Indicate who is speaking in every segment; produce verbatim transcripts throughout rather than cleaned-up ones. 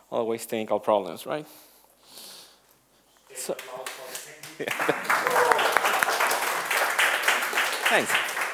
Speaker 1: always technical problems, right? So, yeah. Thanks.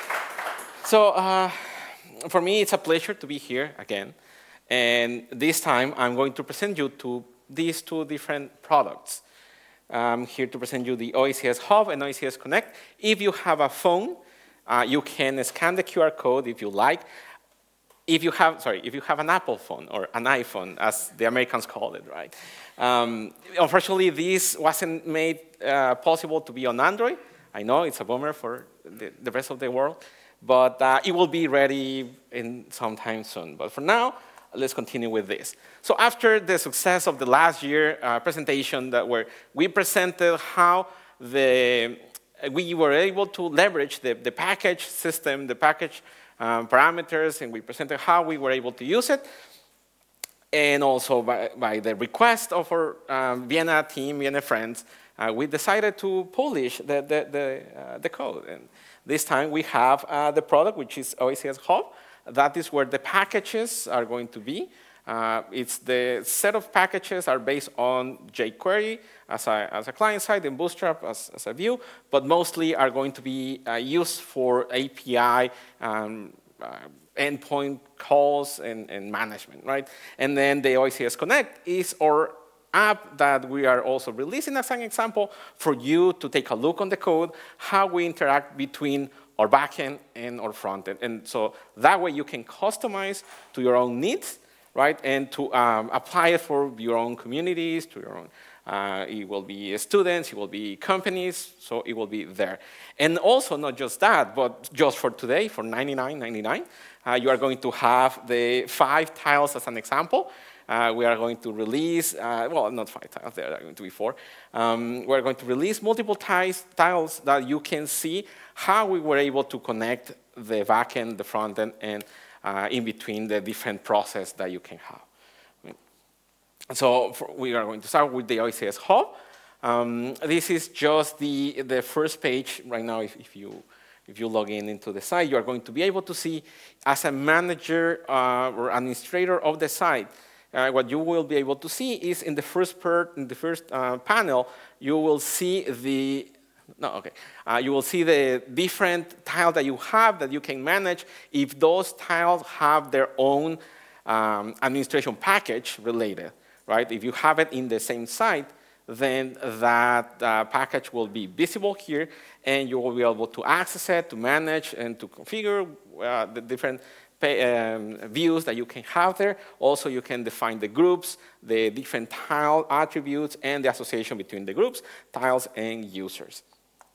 Speaker 1: So uh, for me, it's a pleasure to be here again. And this time, I'm going to present you to these two different products. I'm here to present you the O A C S Hub and O A C S Connect. If you have a phone, uh, you can scan the Q R code if you like. If you have, sorry, if you have an Apple phone or an iPhone, as the Americans call it, right? Um, unfortunately, this wasn't made uh, possible to be on Android. I know it's a bummer for the, the rest of the world, but uh, it will be ready in sometime soon. But for now, let's continue with this. So after the success of the last year uh, presentation that where we presented how the, we were able to leverage the, the package system, the package um, parameters, and we presented how we were able to use it, and also by, by the request of our um, Vienna team, Vienna friends, uh, we decided to publish the, the, the, uh, the code. And this time we have uh, the product, which is O A C S Hub. That is where the packages are going to be. Uh, it's the set of packages are based on jQuery as a, as a client side and Bootstrap as, as a view, but mostly are going to be uh, used for A P I um, uh, endpoint calls and, and management, right? And then the O A C S Connect is our app that we are also releasing as an example for you to take a look on the code, how we interact between our backend and our frontend. And so that way you can customize to your own needs, right? And to um, apply it for your own communities, to your own, uh, it will be students, it will be companies, so it will be there. And also not just that, but just for today, for ninety-nine ninety-nine, uh, you are going to have the five tiles as an example. Uh, we are going to release, uh, well, not five tiles, there are going to be four. Um, we're going to release multiple tiles, tiles that you can see how we were able to connect the backend, the frontend, and uh, in between the different process that you can have. So for, we are going to start with the O A C S Hub. Um, this is just the, the first page right now. If, if, you, if you log in into the site, you are going to be able to see as a manager uh, or administrator of the site, Uh, what you will be able to see is in the first, per, in the first uh, panel, you will see the, no, okay. Uh, you will see the different tiles that you have that you can manage if those tiles have their own um, administration package related, right? If you have it in the same site, then that uh, package will be visible here, and you will be able to access it, to manage, and to configure uh, the different Um, views that you can have there. Also, you can define the groups, the different tile attributes, and the association between the groups, tiles, and users.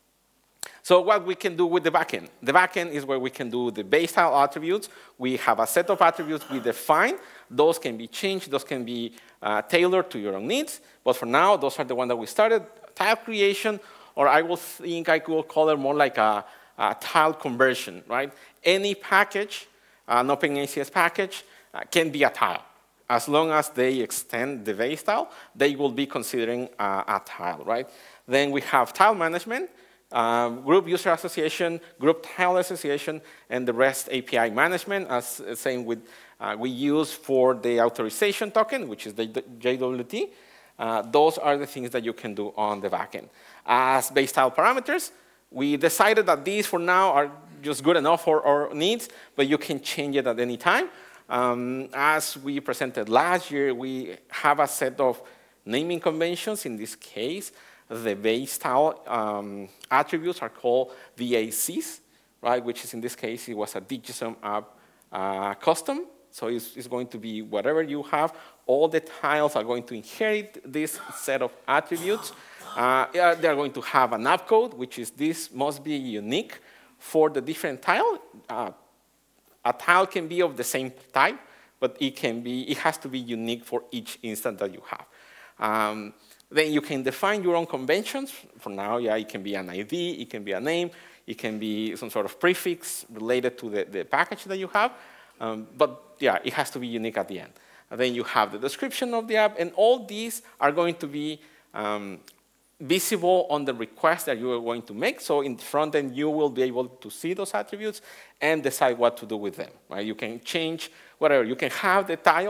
Speaker 1: So what we can do with the backend. The backend is where we can do the base tile attributes. We have a set of attributes we define. Those can be changed. Those can be uh, tailored to your own needs. But for now, those are the ones that we started. Tile creation, or I will think I could call it more like a, a tile conversion, right? Any package, an OpenACS package, uh, can be a tile. As long as they extend the base tile, they will be considering uh, a tile, right? Then we have tile management, um, group user association, group tile association, and the REST A P I management, as uh, same with uh, we use for the authorization token, which is the J W T. Uh, those are the things that you can do on the backend. As base tile parameters, we decided that these for now are just good enough for our needs, but you can change it at any time. Um, as we presented last year, we have a set of naming conventions. In this case, the base tile um, attributes are called V A Cs, right? Which is in this case, it was a Digisum app uh, custom. So it's, it's going to be whatever you have. All the tiles are going to inherit this set of attributes. Uh, they're going to have an app code, which is this must be unique for the different tile. Uh, a tile can be of the same type, but it can be, it has to be unique for each instance that you have. Um, then you can define your own conventions. For now, yeah, it can be an I D, it can be a name, it can be some sort of prefix related to the, the package that you have. Um, but yeah, it has to be unique at the end. And then you have the description of the app, and all these are going to be um, visible on the request that you are going to make. So in the front end, you will be able to see those attributes and decide what to do with them. Right? You can change whatever. You can have the tile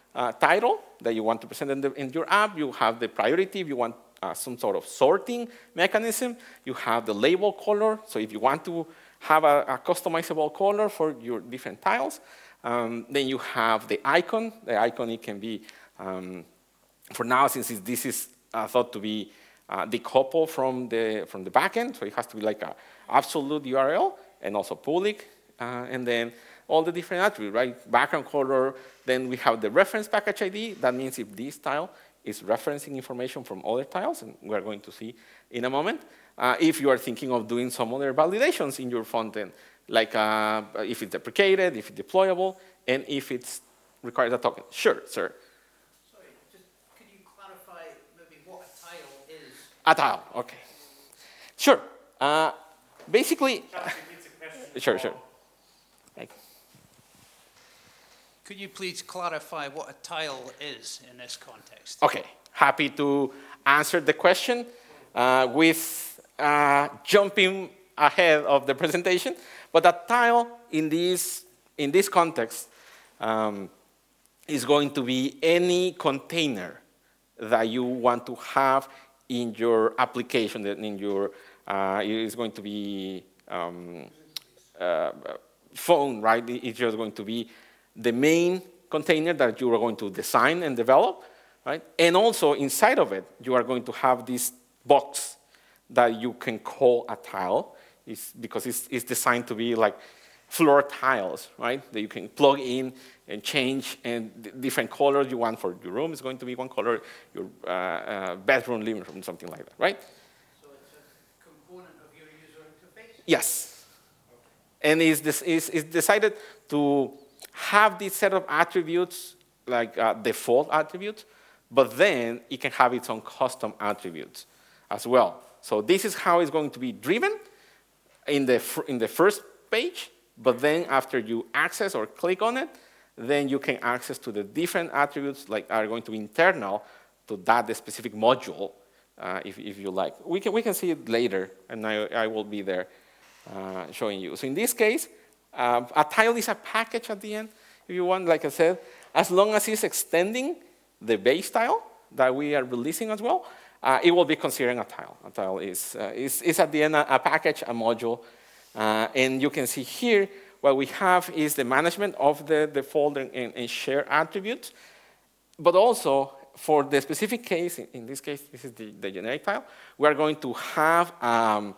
Speaker 1: uh, title that you want to present in, the, in your app. You have the priority if you want uh, some sort of sorting mechanism. You have the label color. So if you want to have a, a customizable color for your different tiles. Um, then you have the icon. The icon, it can be, um, for now, since this is uh, thought to be uh, decoupled from the, from the backend, so it has to be like an absolute U R L and also public. Uh, and then all the different attributes, right? Background color. Then we have the reference package I D. That means if this tile is referencing information from other tiles, and we're going to see in a moment. Uh, if you are thinking of doing some other validations in your front end, like uh, if it's deprecated, if it's deployable, and if it requires a token. Sure, sir.
Speaker 2: Sorry, just could you clarify maybe what a tile is?
Speaker 1: A tile, okay. Sure. Uh, basically, uh, sure, sure. Okay.
Speaker 2: Could you please clarify what a tile is in this context?
Speaker 1: Okay, happy to answer the question uh, with uh, jumping ahead of the presentation. But a tile in this, in this context um, is going to be any container that you want to have in your application, in your, uh, it's going to be um, uh, phone, right? It's just going to be the main container that you are going to design and develop, right? And also inside of it, you are going to have this box that you can call a tile, is because it's, it's designed to be like floor tiles, right? That you can plug in and change, and different colors you want for your room is going to be one color, your uh, uh, bedroom, living room, something like that, right?
Speaker 2: So it's a component of your user interface?
Speaker 1: Yes. Okay. And it's, this, it's, it's decided to have this set of attributes, like uh, default attributes, but then it can have its own custom attributes as well. So this is how it's going to be driven in the, in the first page, but then after you access or click on it, then you can access to the different attributes like are going to be internal to that specific module, uh, if, if you like. We can, we can see it later, and I, I will be there uh, showing you. So in this case, uh, a tile is a package at the end, if you want, like I said, as long as it's extending the base tile that we are releasing as well, Uh, it will be considered a tile. A tile is, uh, is, is at the end a, a package, a module. Uh, and you can see here what we have is the management of the, the folder and, and share attributes. But also, for the specific case, in, in this case, this is the, the generic tile, we are going to have um,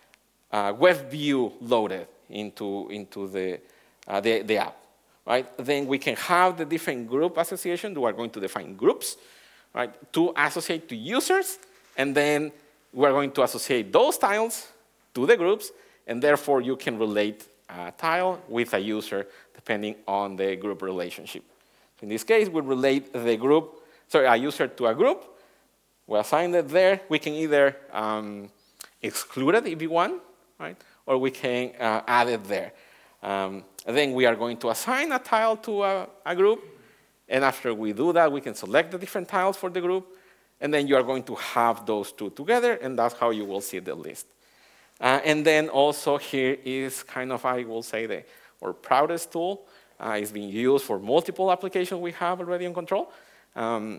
Speaker 1: a web view loaded into, into the, uh, the, the app. Right? Then we can have the different group associations. We are going to define groups. Right, to associate to users, and then we're going to associate those tiles to the groups, and therefore you can relate a tile with a user depending on the group relationship. So in this case, we relate the group, sorry, a user to a group. We assign it there. We can either um, exclude it if you want, right, or we can uh, add it there. Um, then we are going to assign a tile to a, a group. And after we do that, we can select the different tiles for the group, and then you are going to have those two together, and that's how you will see the list. Uh, and then also here is kind of, I will say, the our proudest tool. Uh, it's being used for multiple applications we have already in control. Um,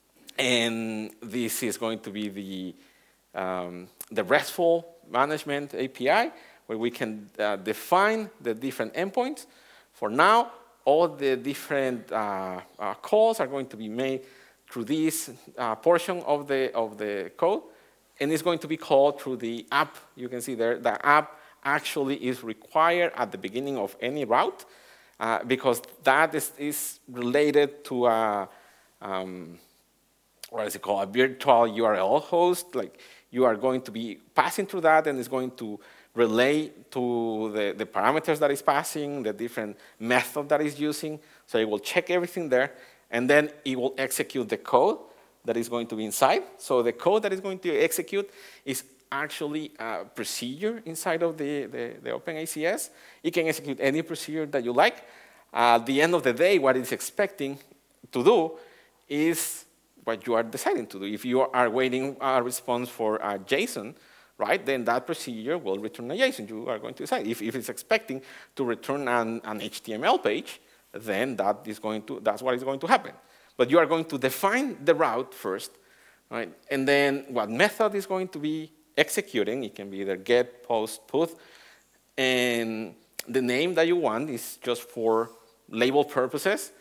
Speaker 1: and this is going to be the, um, the RESTful management A P I, where we can uh, define the different endpoints. For now, all the different uh, uh, calls are going to be made through this uh, portion of the, of the code, and it's going to be called through the app. You can see there, the app actually is required at the beginning of any route, uh, because that is, is related to a, um, what is it called, a virtual U R L host. Like, you are going to be passing through that, and it's going to relay to the, the parameters that it's passing, the different method that it's using. So it will check everything there, and then it will execute the code that is going to be inside. So the code that is going to execute is actually a procedure inside of the, the, the OpenACS. It can execute any procedure that you like. Uh, at the end of the day, what it's expecting to do is what you are deciding to do. If you are waiting a response for a JSON, right, then that procedure will return a JSON. You are going to decide. If, if it's expecting to return an, an H T M L page, then that is going to, that's what is going to happen. But you are going to define the route first, right? And then what method is going to be executing, it can be either get, post, put, and the name that you want is just for label purposes.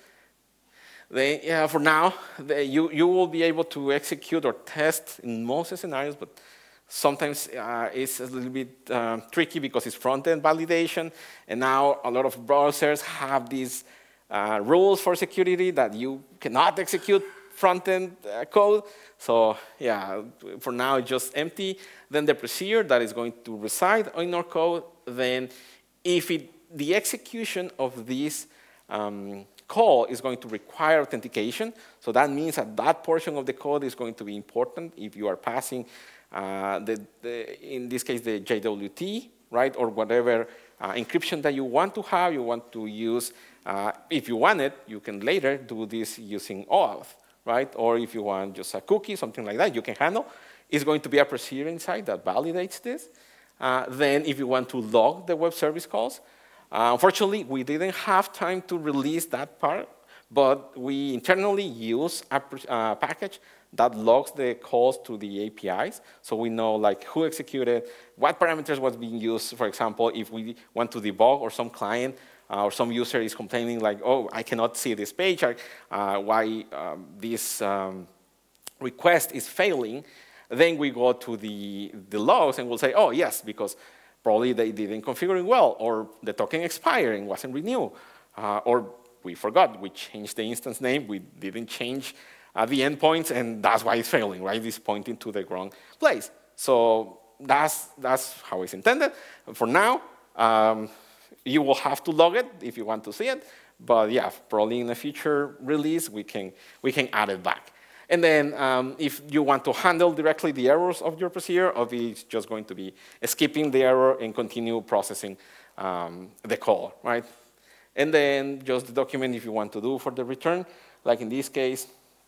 Speaker 1: They, yeah, for now, the, you, you will be able to execute or test in most scenarios, but sometimes uh, it's a little bit um, tricky because it's front-end validation, and now a lot of browsers have these uh, rules for security that you cannot execute front-end uh, code. So yeah, for now it's just empty. Then the procedure that is going to reside in our code, then if it, the execution of this um, call is going to require authentication, so that means that that portion of the code is going to be important if you are passing, uh, the, the, in this case, the J W T, right, or whatever uh, encryption that you want to have, you want to use. Uh, if you want it, you can later do this using OAuth, right? Or if you want just a cookie, something like that, you can handle. It's going to be a procedure inside that validates this. Uh, then if you want to log the web service calls, uh, unfortunately, we didn't have time to release that part, but we internally use a uh, package that logs the calls to the A P Is, so we know like who executed, what parameters was being used. For example, if we want to debug or some client uh, or some user is complaining like, oh, I cannot see this page, or uh, why um, this um, request is failing, then we go to the, the logs and we'll say, oh, yes, because probably they didn't configure it well, or the token expired and wasn't renewed, uh, or we forgot, we changed the instance name, we didn't change uh, the endpoints, and that's why it's failing, right? It's pointing to the wrong place. So that's, that's how it's intended. For now, um, you will have to log it if you want to see it, but yeah, probably in a future release, we can, we can add it back. And then um, if you want to handle directly the errors of your procedure, or it's just going to be skipping the error and continue processing um, the call, right? And then just the document if you want to do for the return. Like in this case,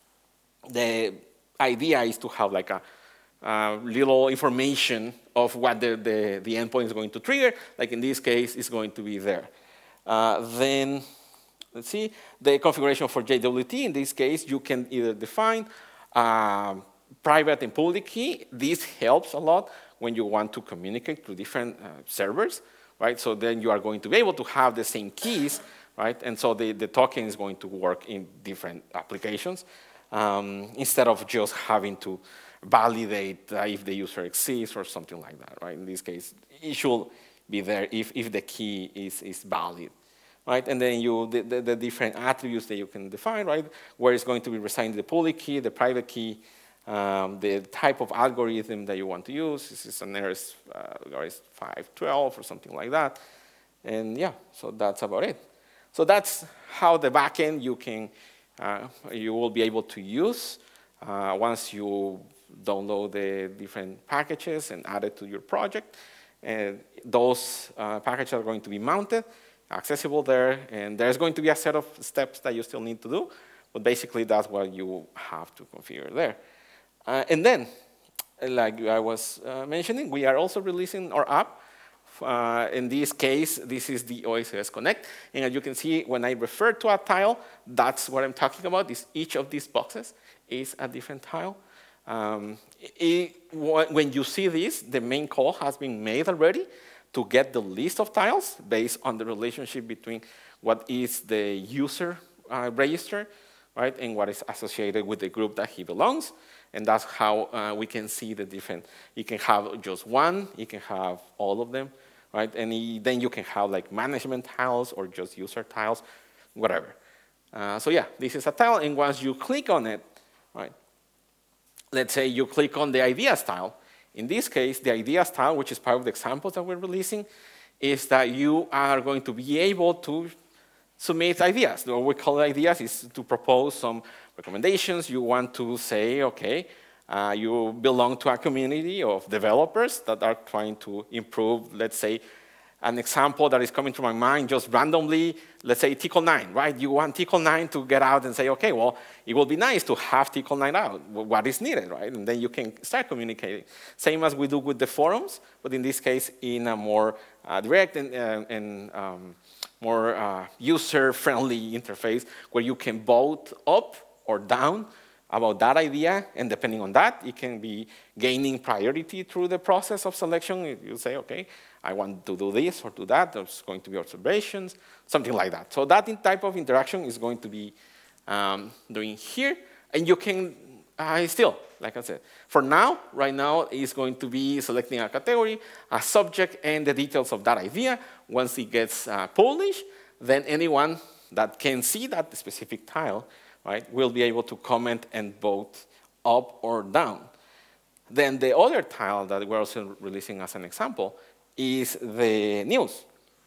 Speaker 1: the idea is to have like a, a little information of what the, the, the endpoint is going to trigger. Like in this case, it's going to be there. Uh, then, let's see, the configuration for J W T, in this case, you can either define uh, private and public key. This helps a lot when you want to communicate to different uh, servers, right? So then you are going to be able to have the same keys, right? And so the, the token is going to work in different applications um, instead of just having to validate uh, if the user exists or something like that, right? In this case, it should be there if, if the key is, is valid. Right? And then you, the, the, the different attributes that you can define, right? Where it's going to be residing the public key, the private key, um, the type of algorithm that you want to use. This is an R S five twelve or something like that. And yeah, so that's about it. So that's how the backend you can, uh, you will be able to use uh, once you download the different packages and add it to your project. And those uh, packages are going to be mounted, accessible there, and there's going to be a set of steps that you still need to do, but basically that's what you have to configure there. Uh, and then, like I was uh, mentioning, we are also releasing our app. Uh, in this case, this is the O S S Connect, and as you can see, when I refer to a tile, that's what I'm talking about. Is each of these boxes is a different tile. Um, it, when you see this, the main call has been made already to get the list of tiles based on the relationship between what is the user uh, register, right, and what is associated with the group that he belongs. And that's how uh, we can see the different, you can have just one, you can have all of them, right? And he, then you can have like management tiles or just user tiles, whatever. Uh, so yeah, this is a tile, and once you click on it, right, let's say you click on the ideas tile. In this case, the ideas tile, which is part of the examples that we're releasing, is that you are going to be able to submit ideas. What we call ideas is to propose some recommendations. You want to say, okay, uh, you belong to a community of developers that are trying to improve, let's say, an example that is coming to my mind just randomly, let's say T C L nine, right? You want T C L nine to get out and say, okay, well, it will be nice to have T C L nine out, what is needed, right? And then you can start communicating. Same as we do with the forums, but in this case, in a more uh, direct and, uh, and um, more uh, user-friendly interface where you can vote up or down about that idea, and depending on that, it can be gaining priority through the process of selection. You say, okay, I want to do this or do that, there's going to be observations, something like that. So that type of interaction is going to be um, doing here, and you can uh, still, like I said, for now, right now, it's going to be selecting a category, a subject, and the details of that idea. Once it gets uh, published, then anyone that can see that specific tile, right, will be able to comment and vote up or down. Then the other tile that we're also releasing as an example is the news.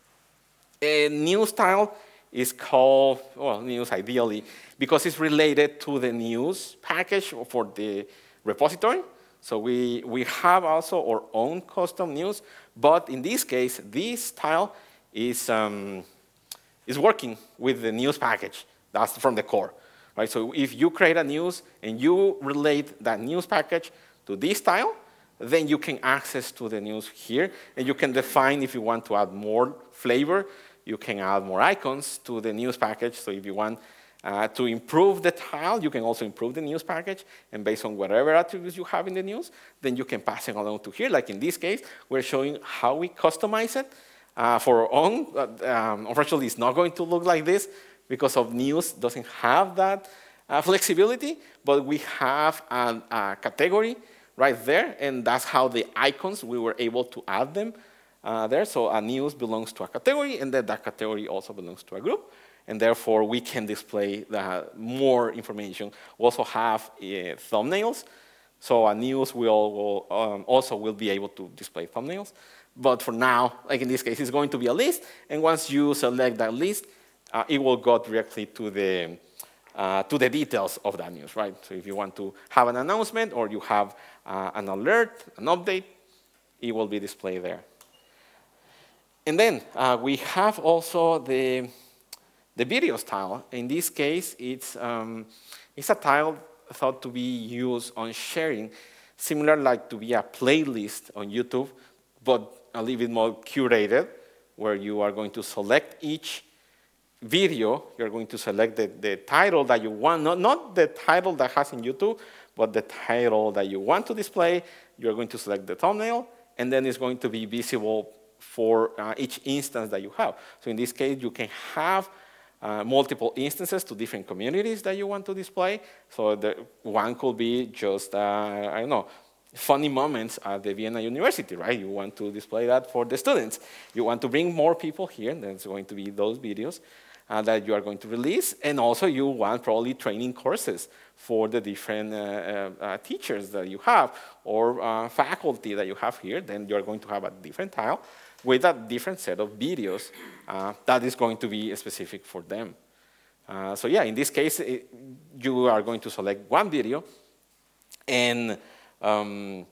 Speaker 1: A news tile is called, well, news ideally, because it's related to the news package for the repository. So we, we have also our own custom news, but in this case, this tile is, um, is working with the news package. That's from the core. Right? So if you create a news and you relate that news package to this tile, then you can access to the news here, and you can define if you want to add more flavor. You can add more icons to the news package. So if you want uh, to improve the tile, you can also improve the news package, and based on whatever attributes you have in the news, then you can pass it along to here. Like in this case, we're showing how we customize it uh, for our own. Uh, um, unfortunately, it's not going to look like this, because of news doesn't have that uh, flexibility, but we have a, a category right there, and that's how the icons, we were able to add them uh, there. So a news belongs to a category, and then that category also belongs to a group, and therefore we can display the, more information. We also have uh, thumbnails, so a news will, will um, also will be able to display thumbnails. But for now, like in this case, it's going to be a list, and once you select that list, Uh, it will go directly to the, uh, to the details of that news, right? So if you want to have an announcement or you have uh, an alert, an update, it will be displayed there. And then uh, we have also the, the videos tile. In this case, it's, um, it's a tile thought to be used on sharing, similar like to be a playlist on YouTube, but a little bit more curated, where you are going to select each video, you're going to select the, the title that you want, not, not the title that has in YouTube, but the title that you want to display. You're going to select the thumbnail, and then it's going to be visible for uh, each instance that you have. So in this case, you can have uh, multiple instances to different communities that you want to display. So the one could be just, uh, I don't know, funny moments at the Vienna University, right? You want to display that for the students. You want to bring more people here, then it's going to be those videos Uh, that you are going to release, and also you want probably training courses for the different uh, uh, uh, teachers that you have, or uh, faculty that you have here. Then you're going to have a different tile with a different set of videos uh, that is going to be specific for them. Uh, so yeah, in this case, it, you are going to select one video, and um,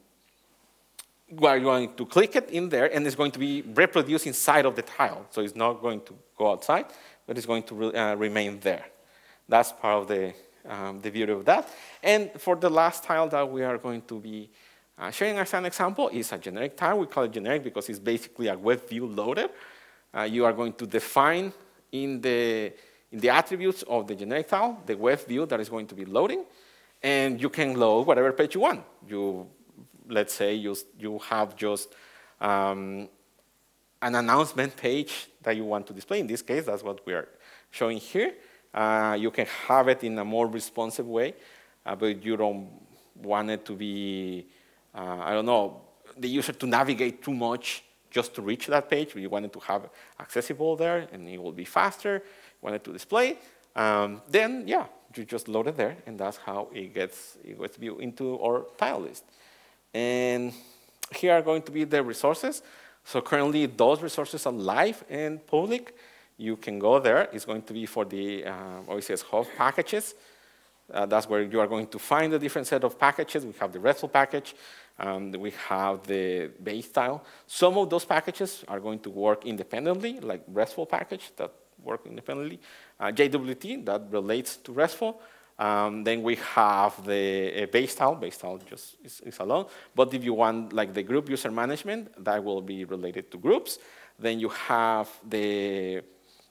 Speaker 1: we are going to click it in there, and it's going to be reproduced inside of the tile. So it's not going to go outside, but it's going to re uh, remain there. That's part of the, um, the beauty of that. And for the last tile that we are going to be uh, sharing as an example is a generic tile. We call it generic because it's basically a web view loader. Uh, you are going to define in the, in the attributes of the generic tile the web view that is going to be loading, and you can load whatever page you want. You, let's say you, you have just um, an announcement page that you want to display. In this case, that's what we are showing here. Uh, you can have it in a more responsive way, uh, but you don't want it to be, uh, I don't know, the user to navigate too much just to reach that page. You want it to have accessible there, and it will be faster. You want it to display. Um, then, yeah, you just load it there, and that's how it gets, it gets viewed into our tile list. And here are going to be the resources. So currently, those resources are live and public. You can go there. It's going to be for the uh, O E C S Hub packages. Uh, that's where you are going to find a different set of packages. We have the RESTful package. Um, we have the base tile. Some of those packages are going to work independently, like RESTful package that work independently. Uh, J W T, that relates to RESTful. Um, then we have the uh, base tile. Base tile just is, is alone. But if you want like the group user management, that will be related to groups. Then you have the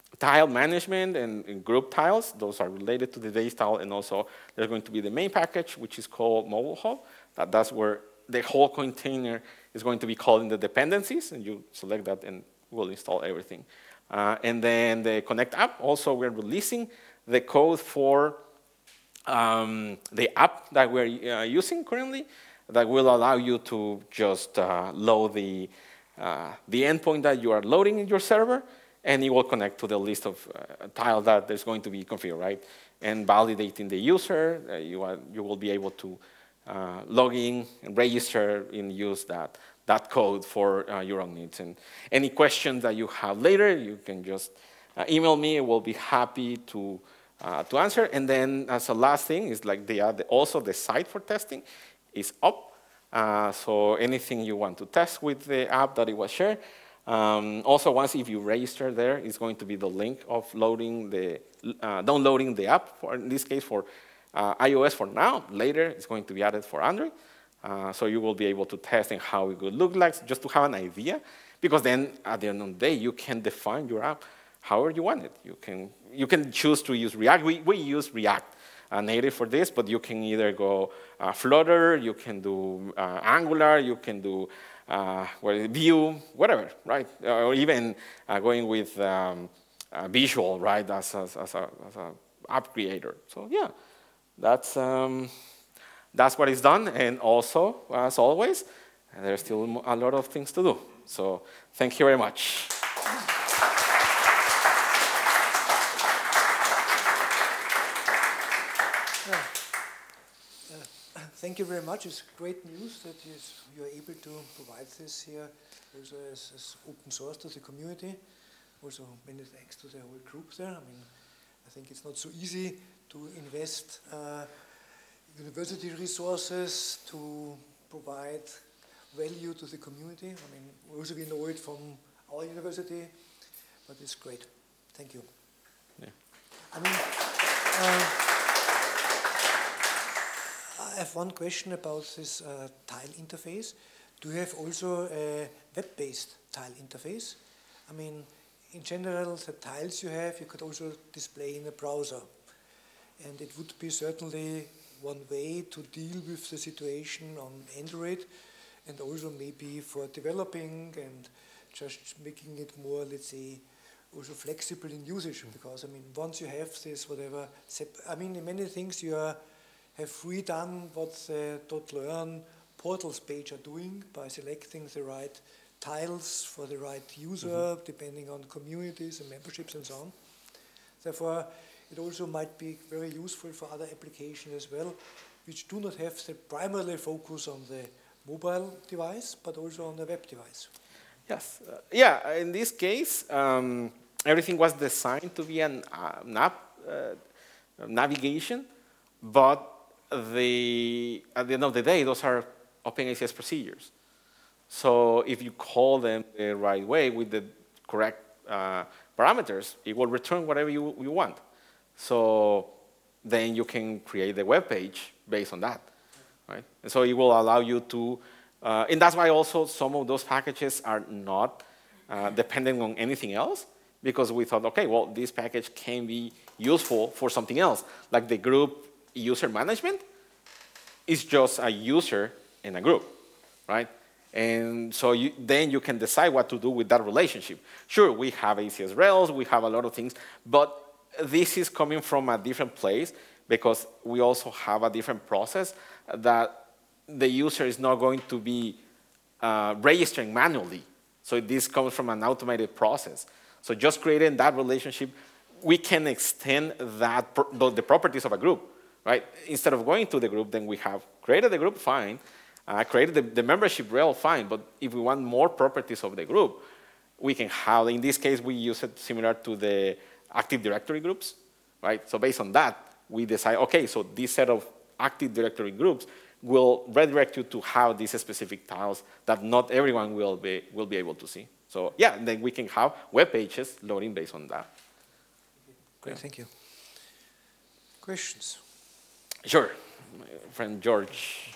Speaker 1: tile management and, and group tiles. Those are related to the base tile, and also there's going to be the main package, which is called Mobile Hub. That, that's where the whole container is going to be called in the dependencies, and you select that and we'll install everything. Uh, and then the Connect app, also we're releasing the code for um, the app that we're uh, using currently that will allow you to just uh, load the, uh, the endpoint that you are loading in your server, and it will connect to the list of uh, tiles that there's going to be configured, right? And validating the user, uh, you, are, you will be able to uh, log in and register and use that, that code for uh, your own needs. And any questions that you have later, you can just uh, email me. I will be happy to, uh, to answer. And then as a last thing is like the, uh, the also the site for testing is up. Uh, so anything you want to test with the app that it was shared. Um, also, once if you register there, it's going to be the link of loading the, uh, downloading the app, for, in this case for uh, iOS for now. Later, it's going to be added for Android. Uh, so you will be able to test and how it would look like, just to have an idea. Because then, at the end of the day, you can define your app however you want it. You can, you can choose to use React. We, we use React uh, native for this, but you can either go uh, Flutter, you can do uh, Angular, you can do Uh, well, Vue, whatever, right? Uh, or even uh, going with um, uh, Visual, right, as, as, as, a, as a app creator. So yeah, that's, um, that's what is done. And also, as always, there's still a lot of things to do. So thank you very much.
Speaker 3: Thank you very much. It's great news that you are able to provide this here also as, as open source to the community. Also, many thanks to the whole group there. I mean, I think it's not so easy to invest uh, university resources to provide value to the community. I mean, also we know it from our university, but it's great. Thank you.
Speaker 1: Yeah.
Speaker 3: I mean, uh, I have one question about this uh, tile interface. Do you have also a web-based tile interface? I mean, in general, the tiles you have, you could also display in a browser. And it would be certainly one way to deal with the situation on Android, and also maybe for developing and just making it more, let's say, also flexible in usage. Because, I mean, once you have this, whatever, I mean, in many things you are have redone what the .learn portals page are doing by selecting the right tiles for the right user, mm-hmm. depending on communities and memberships and so on. Therefore, it also might be very useful for other applications as well, which do not have the primary focus on the mobile device, but also on the web device.
Speaker 1: Yes. Uh, yeah, in this case, um, everything was designed to be an, uh, an app uh, navigation, but The, at the end of the day, those are OpenACS procedures. So if you call them the right way with the correct uh, parameters, it will return whatever you, you want. So then you can create the web page based on that, right? And so it will allow you to, uh, and that's why also some of those packages are not uh, dependent on anything else, because we thought, okay, well, this package can be useful for something else, like the group user management is just a user in a group, right? And so you, then you can decide what to do with that relationship. Sure, we have A C S Rails, we have a lot of things, but this is coming from a different place because we also have a different process that the user is not going to be uh, registering manually. So this comes from an automated process. So just creating that relationship, we can extend that the properties of a group. Right? Instead of going to the group, then we have created the group, fine. Uh, created the, the membership rail, fine. But if we want more properties of the group, we can have, in this case, we use it similar to the Active Directory groups, right? So based on that, we decide, okay, so this set of Active Directory groups will redirect you to have these specific tiles that not everyone will be, will be able to see. So yeah, then we can have web pages loading based on that.
Speaker 3: Great, yeah. Thank you. Questions?
Speaker 1: Sure, my friend George.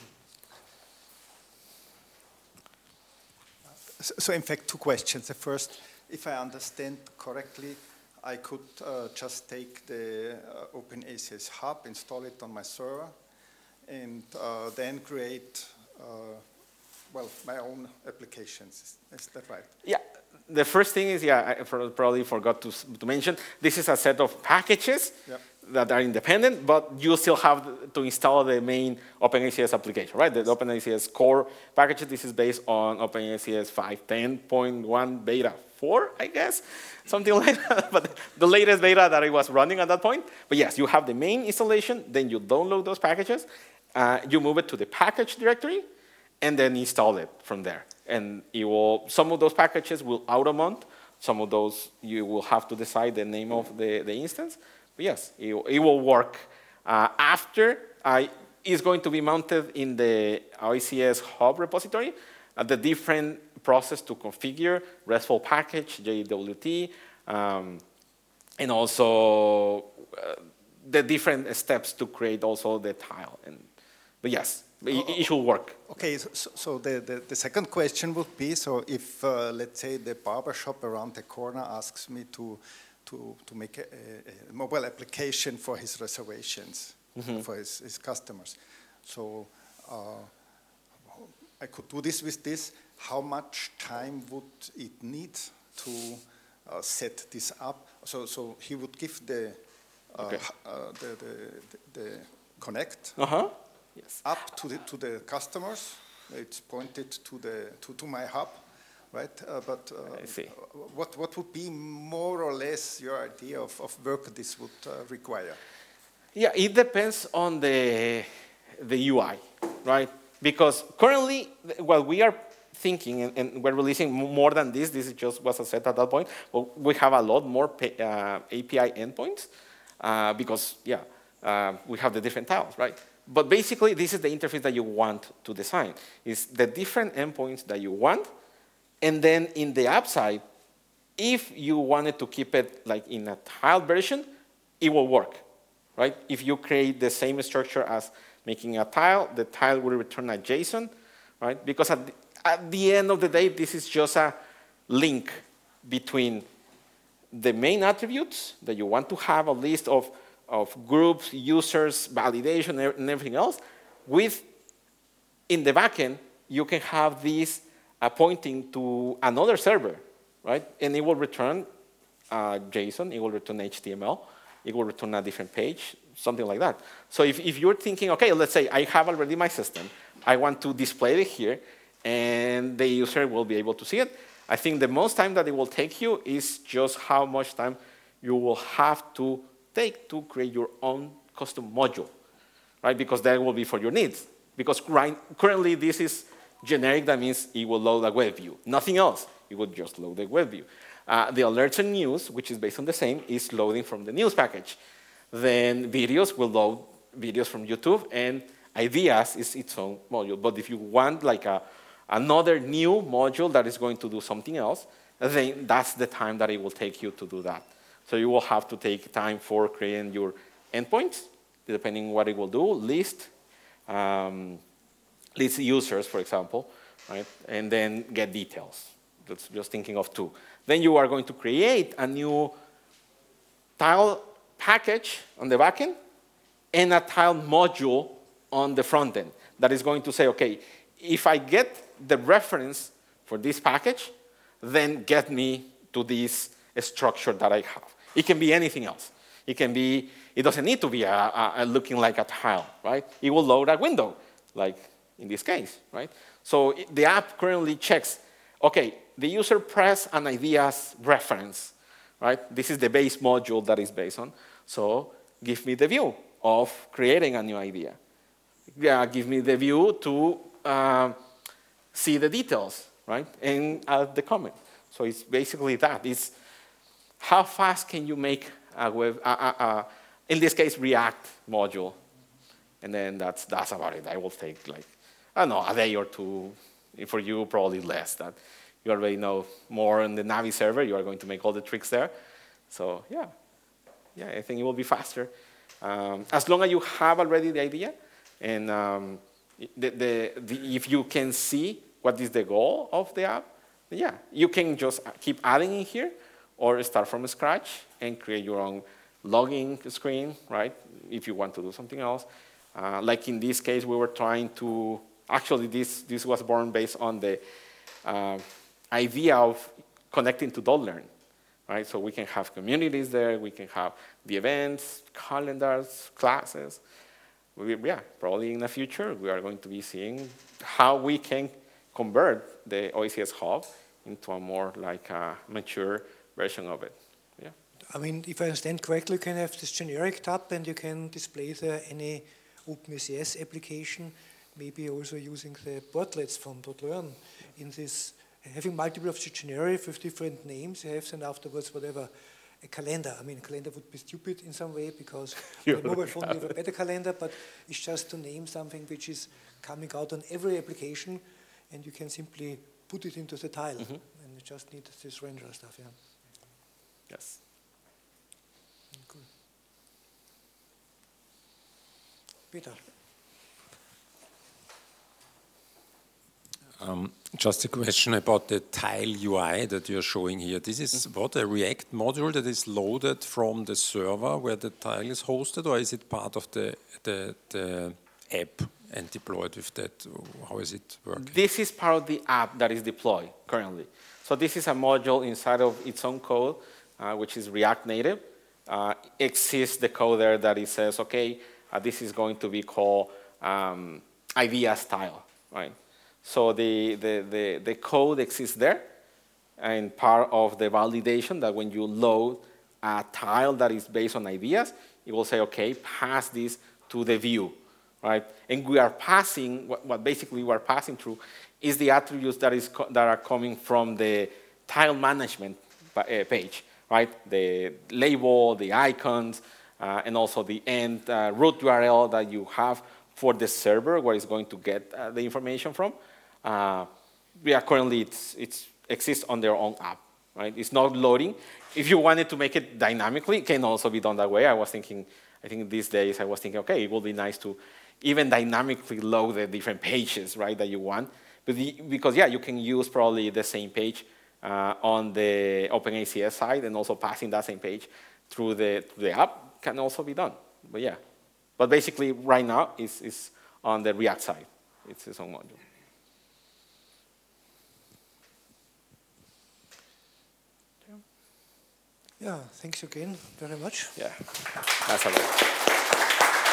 Speaker 4: So, so in fact, two questions. The first, if I understand correctly, I could uh, just take the uh, OpenACS hub, install it on my server, and uh, then create, uh, well, my own applications. Is, is that right?
Speaker 1: Yeah. The first thing is, yeah, I probably forgot to, to mention, this is a set of packages
Speaker 4: Yep.
Speaker 1: that are independent, but you still have to install the main OpenACS application, right? The OpenACS core package, this is based on OpenACS five ten point one beta four, I guess, something like that, but the latest beta that it was running at that point. But yes, you have the main installation, then you download those packages, uh, you move it to the package directory, and then install it from there. And it will, some of those packages will auto-mount, some of those you will have to decide the name of the, the instance. But yes, it, it will work. Uh, after, uh, it's going to be mounted in the O A C S hub repository, uh, the different process to configure RESTful package, J W T, um, and also uh, the different steps to create also the tile. And, but yes, it, it should work.
Speaker 4: Okay, so, so the, the, the second question would be, so if, uh, let's say, the barber shop around the corner asks me to, to, to make a, a, a mobile application for his reservations, mm-hmm. for his, his customers. So uh, I could do this with this. How much time would it need to uh, set this up? So, so he would give the, uh,
Speaker 1: Okay.
Speaker 4: uh, the, the, the, the connect
Speaker 1: Uh-huh. Yes.
Speaker 4: up to the, to the customers. It's pointed to, the, to, to my hub, right? Uh, but uh,
Speaker 1: I see.
Speaker 4: what, what would be more or less your idea of, of work this would uh, require?
Speaker 1: Yeah, it depends on the, the U I, right? Because currently, what we are thinking, and, and we're releasing more than this, this is just what I said at that point, but we have a lot more pay, uh, A P I endpoints uh, because, yeah, uh, we have the different tiles, right? But basically, this is the interface that you want to design. It's the different endpoints that you want, and then in the app side, if you wanted to keep it like in a tile version, it will work, right? If you create the same structure as making a tile, the tile will return a JSON, right? Because at the, at the end of the day, this is just a link between the main attributes that you want to have a list of of groups, users, validation, and everything else, with, in the backend, you can have this uh, pointing to another server, right? And it will return uh, JSON, it will return H T M L, it will return a different page, something like that. So if, if you're thinking, okay, let's say I have already my system, I want to display it here, and the user will be able to see it, I think the most time that it will take you is just how much time you will have to take to create your own custom module, right? Because that will be for your needs. Because right, currently this is generic, that means it will load a web view. Nothing else, it would just load a web view. Uh, the alerts and news, which is based on the same, is loading from the news package. Then videos will load videos from YouTube, and ideas is its own module. But if you want like a, another new module that is going to do something else, then that's the time that it will take you to do that. So you will have to take time for creating your endpoints, depending what it will do, list, um, list users, for example, right? And then get details. That's just thinking of two. Then you are going to create a new tile package on the backend and a tile module on the front end that is going to say, okay, if I get the reference for this package, then get me to this structure that I have. It can be anything else. It can be, it doesn't need to be a, a, a looking like a tile, right? It will load a window, like in this case, right? So it, the app currently checks, okay, the user press an ideas reference, right? This is the base module that is based on. So give me the view of creating a new idea. Yeah, give me the view to uh, see the details, right? And add the comment. So it's basically that. It's how fast can you make a web, uh, uh, uh, in this case, React module? And then that's, that's about it. I will take like, I don't know, a day or two. For you, probably less. That you already know more on the Navi server. You are going to make all the tricks there. So yeah, yeah, I think it will be faster. Um, as long as you have already the idea, and um, the, the, the, if you can see what is the goal of the app, yeah, you can just keep adding in here, or start from scratch and create your own login screen, right, if you want to do something else. Uh, like in this case, we were trying to, actually this, this was born based on the uh, idea of connecting to DotLearn, right? So we can have communities there, we can have the events, calendars, classes. We, yeah, probably in the future, we are going to be seeing how we can convert the O E C S Hub into a more like a mature version of it. Yeah.
Speaker 3: I mean, if I understand correctly, you can have this generic tab and you can display there any OpenACS application, maybe also using the portlets from DotLearn in this, having multiple of the generic with different names, you have then afterwards whatever, a calendar. I mean, a calendar would be stupid in some way because the mobile phone will have a better calendar, but it's just to name something which is coming out on every application and you can simply put it into the tile mm-hmm. and you just need this render stuff, yeah.
Speaker 1: Yes.
Speaker 3: Cool. Peter.
Speaker 5: Um, just a question about the tile U I that you're showing here. This is mm-hmm. what, a React module that is loaded from the server where the tile is hosted, or is it part of the, the, the app and deployed with that? How is it working?
Speaker 1: This is part of the app that is deployed currently. So this is a module inside of its own code, uh, which is React Native. Uh, exists the code there that it says, okay, uh, this is going to be called um, idea style, right? So the, the, the, the code exists there, and part of the validation that when you load a tile that is based on ideas, it will say, okay, pass this to the view, right? And we are passing, what, what basically we are passing through is the attributes that, is that are coming from the tile management page, right? The label, the icons, uh, and also the end uh, root U R L that you have for the server where it's going to get uh, the information from. Uh, we are currently, it's, it's exists on their own app, right? It's not loading. If you wanted to make it dynamically, it can also be done that way. I was thinking, I think these days I was thinking, okay, it would be nice to even dynamically load the different pages, right, that you want. But the, because, yeah, you can use probably the same page uh, on the OpenACS side, and also passing that same page through the, through the app can also be done. But, yeah. But basically, right now, it's, it's on the React side. It's its own module.
Speaker 3: Yeah, thanks again very much.
Speaker 1: Yeah, that's a lot.